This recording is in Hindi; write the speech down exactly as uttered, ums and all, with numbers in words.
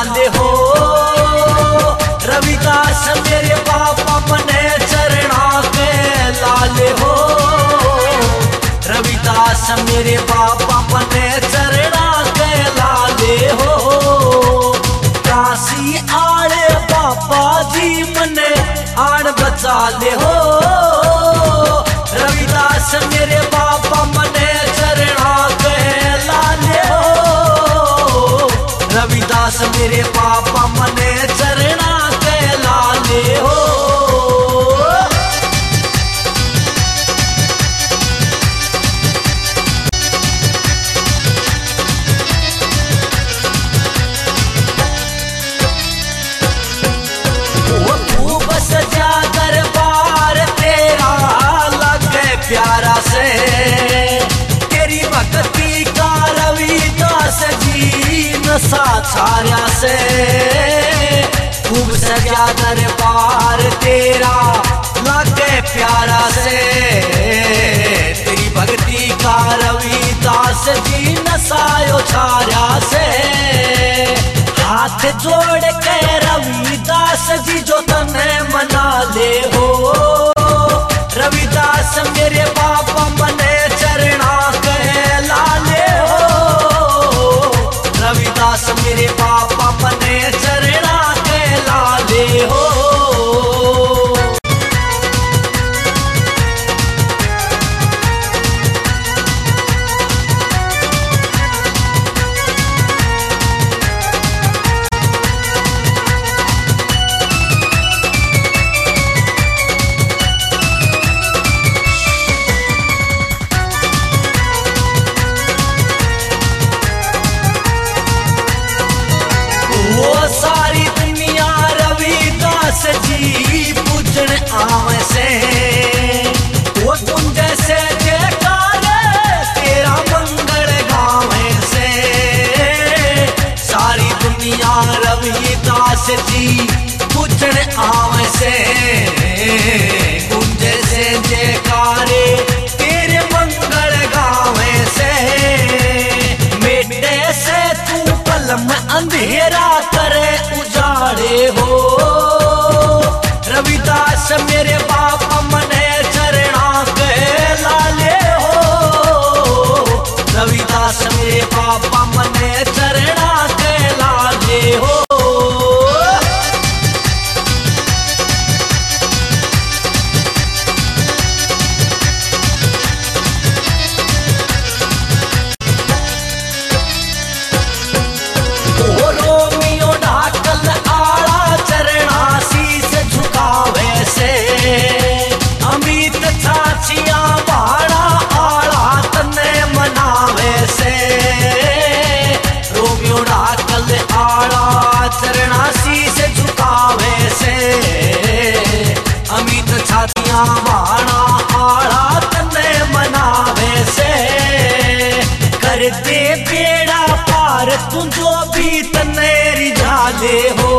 जाले हो। रविदास मेरे पापा मने चरणा के लाले हो। रविदास मेरे पापा मने चरणा के लाले हो। काशी आड़े पापा जी मने आण बचा ले हो। रविदास मेरे पापा मने चरणा के लाले हो। रविदास मेरे पापा मने चरणा के लाले हो। प्यारा से तेरी भक्ति का रविदास जी नशा छाया से। खूब सजा दरबार तेरा लागे प्यारा से। तेरी भक्ति का रविदास जी नशायो छाया से। हाथ जोड़ के रविदास जी जो तने मना ले हो। रविदास मेरे पापा मने चरणा के लाले हो। रविदास मेरे पापा मने चरणा के लाले हो। सारी दुनिया रविदास जी पूजन आवे से। वो तुम जैसे जयकार तेरा मंगल गावे से। सारी दुनिया रविदास जी पूजन आवे से। तुम जैसे जयकार तेरे मंगल गावे से। मेटे से तू कलम अंधेरा करे उजाड़े हो। रविदास मेरे पापा मने चरणा के लाले हो। रविदास मेरे पापा मने चरणा के लाले हो। अमित छाछिया बाड़ा आड़ा तने मनावे से। रोमियो डाकल आड़ा चरणा शीश झुकावे से। अमित छाछिया बाड़ा आड़ा तने मनावे से। कर दे बेड़ा पार तू जो भी तने रिझा दे हो।